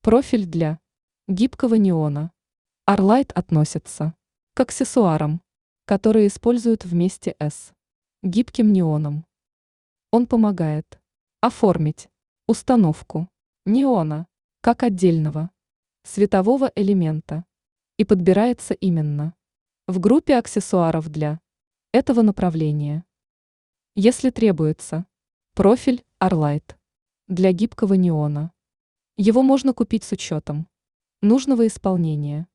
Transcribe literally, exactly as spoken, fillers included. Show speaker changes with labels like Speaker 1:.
Speaker 1: Профиль для гибкого неона. Арлайт относится к аксессуарам, которые используют вместе с гибким неоном. Он помогает оформить установку неона как отдельного светового элемента и подбирается именно в группе аксессуаров для этого направления. Если требуется профиль Арлайт для гибкого неона, его можно купить с учетом нужного исполнения.